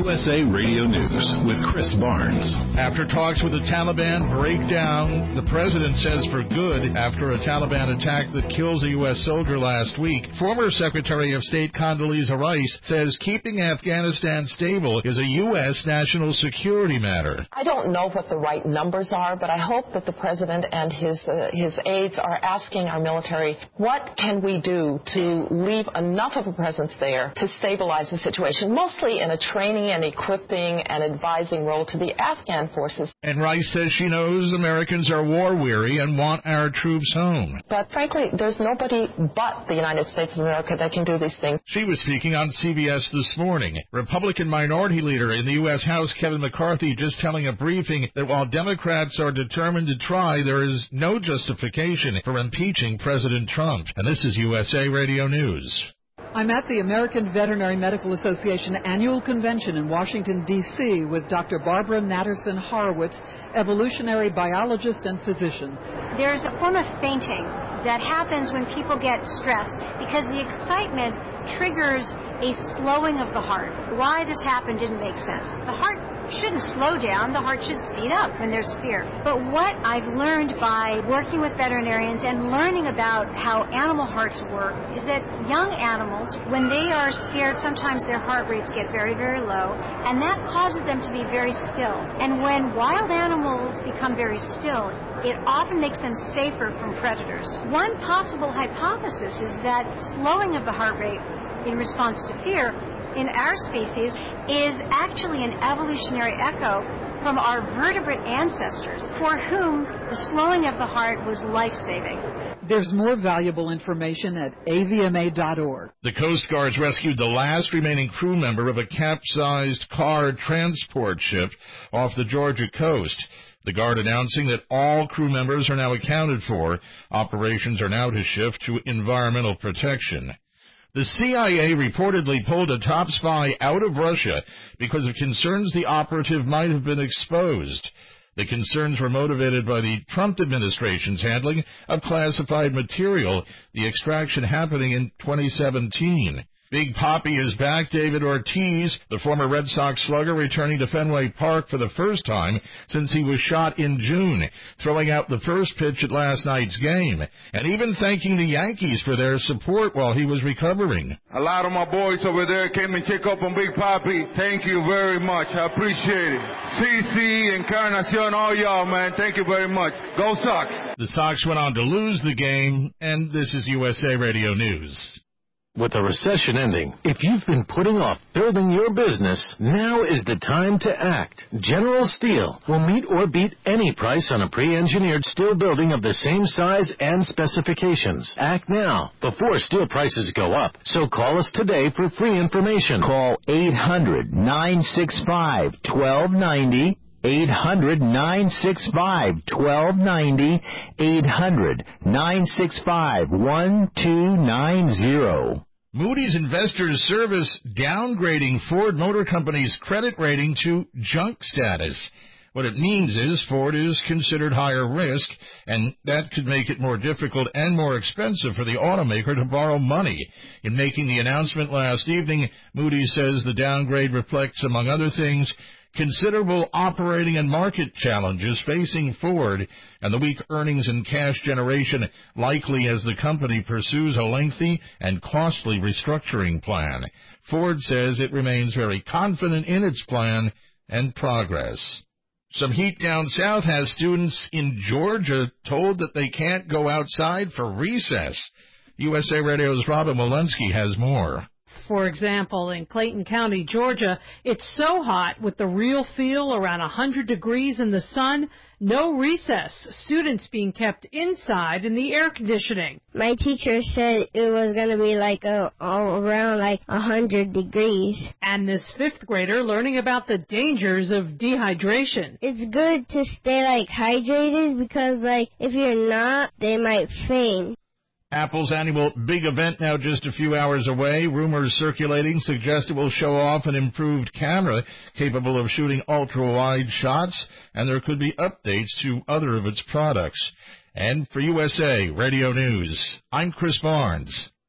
USA Radio News with Chris Barnes. After talks with the Taliban break down, the president says for good after a Taliban attack that kills a U.S. soldier last week. Former Secretary of State Condoleezza Rice says keeping Afghanistan stable is a U.S. national security matter. I don't know what the right numbers are, but I hope that the president and his aides are asking our military, what can we do to leave enough of a presence there to stabilize the situation, mostly in a training and equipping and advising role to the Afghan forces. And Rice says she knows Americans are war-weary and want our troops home. But frankly, there's nobody but the United States of America that can do these things. She was speaking on CBS this morning. Republican Minority Leader in the U.S. House, Kevin McCarthy, just telling a briefing that while Democrats are determined to try, there is no justification for impeaching President Trump. And this is USA Radio News. I'm at the American Veterinary Medical Association annual convention in Washington, D.C. with Dr. Barbara Natterson Horowitz, evolutionary biologist and physician. There's a form of fainting that happens when people get stressed because the excitement triggers a slowing of the heart. Why this happened didn't make sense. The heart shouldn't slow down. The heart should speed up when there's fear. But what I've learned by working with veterinarians and learning about how animal hearts work is that young animals, when they are scared, sometimes their heart rates get very, very low, and that causes them to be very still. And when wild animals become very still, it often makes them safer from predators. One possible hypothesis is that slowing of the heart rate in response to fear in our species is actually an evolutionary echo from our vertebrate ancestors for whom the slowing of the heart was life-saving. There's more valuable information at avma.org. The Coast Guard's rescued the last remaining crew member of a capsized car transport ship off the Georgia coast. The Guard announcing that all crew members are now accounted for. Operations are now to shift to environmental protection. The CIA reportedly pulled a top spy out of Russia because of concerns the operative might have been exposed. The concerns were motivated by the Trump administration's handling of classified material, the extraction happening in 2017. Big Papi is back. David Ortiz, the former Red Sox slugger, returning to Fenway Park for the first time since he was shot in June, throwing out the first pitch at last night's game, and even thanking the Yankees for their support while he was recovering. A lot of my boys over there came and check up on Big Papi. Thank you very much. I appreciate it. CC, Encarnacion, all y'all, man. Thank you very much. Go Sox. The Sox went on to lose the game, and this is USA Radio News. With the recession ending, if you've been putting off building your business, now is the time to act. General Steel will meet or beat any price on a pre-engineered steel building of the same size and specifications. Act now, before steel prices go up. So call us today for free information. Call 800-965-1290. 800-965-1290, 800-965-1290. Moody's Investors Service downgrading Ford Motor Company's credit rating to junk status. What it means is Ford is considered higher risk, and that could make it more difficult and more expensive for the automaker to borrow money. In making the announcement last evening, Moody's says the downgrade reflects, among other things, considerable operating and market challenges facing Ford and the weak earnings and cash generation likely as the company pursues a lengthy and costly restructuring plan. Ford says it remains very confident in its plan and progress. Some heat down south has students in Georgia told that they can't go outside for recess. USA Radio's Robin Walensky has more. For example, in Clayton County, Georgia, it's so hot with the real feel around 100 degrees in the sun, no recess, students being kept inside in the air conditioning. My teacher said it was going to be around 100 degrees. And this fifth grader learning about the dangers of dehydration. It's good to stay hydrated because if you're not, they might faint. Apple's annual big event now just a few hours away. Rumors circulating suggest it will show off an improved camera capable of shooting ultra-wide shots, and there could be updates to other of its products. And for USA Radio News, I'm Chris Barnes.